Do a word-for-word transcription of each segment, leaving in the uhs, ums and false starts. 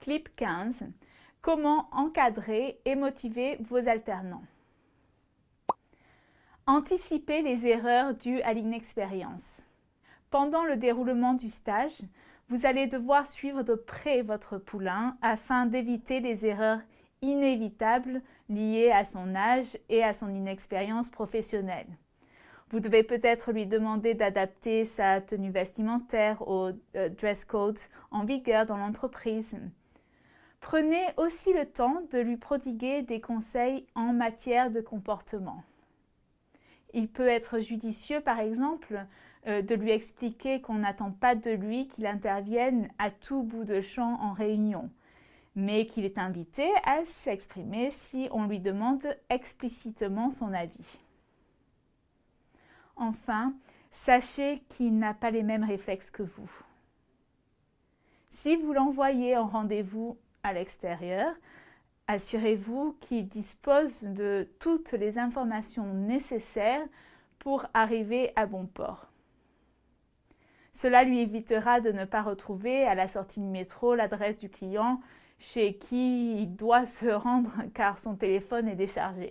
Clip quinze. Comment encadrer et motiver vos alternants. Anticipez les erreurs dues à l'inexpérience. Pendant le déroulement du stage, vous allez devoir suivre de près votre poulain afin d'éviter les erreurs inévitables liées à son âge et à son inexpérience professionnelle. Vous devez peut-être lui demander d'adapter sa tenue vestimentaire au euh, dress code en vigueur dans l'entreprise. Prenez aussi le temps de lui prodiguer des conseils en matière de comportement. Il peut être judicieux, par exemple, euh, de lui expliquer qu'on n'attend pas de lui qu'il intervienne à tout bout de champ en réunion, mais qu'il est invité à s'exprimer si on lui demande explicitement son avis. Enfin, sachez qu'il n'a pas les mêmes réflexes que vous. Si vous l'envoyez en rendez-vous à l'extérieur, assurez-vous qu'il dispose de toutes les informations nécessaires pour arriver à bon port. Cela lui évitera de ne pas retrouver à la sortie du métro l'adresse du client chez qui il doit se rendre car son téléphone est déchargé.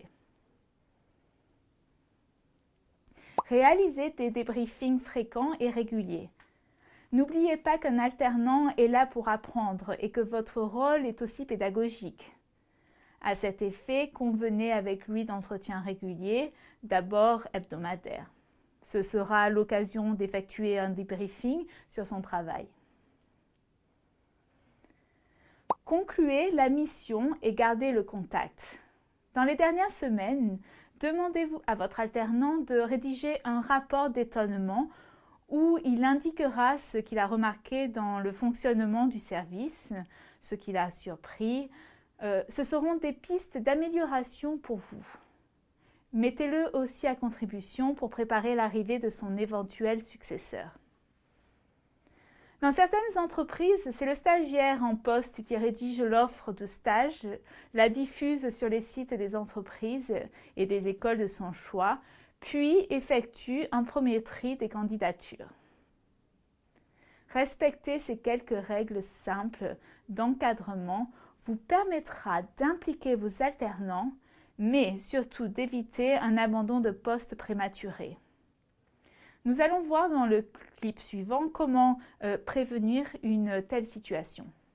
Réalisez des débriefings fréquents et réguliers. N'oubliez pas qu'un alternant est là pour apprendre et que votre rôle est aussi pédagogique. À cet effet, convenez avec lui d'entretiens réguliers, d'abord hebdomadaires. Ce sera l'occasion d'effectuer un débriefing sur son travail. Concluez la mission et gardez le contact. Dans les dernières semaines, demandez-vous à votre alternant de rédiger un rapport d'étonnement où il indiquera ce qu'il a remarqué dans le fonctionnement du service, ce qui l'a surpris. Euh, ce seront des pistes d'amélioration pour vous. Mettez-le aussi à contribution pour préparer l'arrivée de son éventuel successeur. Dans certaines entreprises, c'est le stagiaire en poste qui rédige l'offre de stage, la diffuse sur les sites des entreprises et des écoles de son choix, puis effectue un premier tri des candidatures. Respecter ces quelques règles simples d'encadrement vous permettra d'impliquer vos alternants, mais surtout d'éviter un abandon de poste prématuré. Nous allons voir dans le clip suivant comment euh, prévenir une telle situation.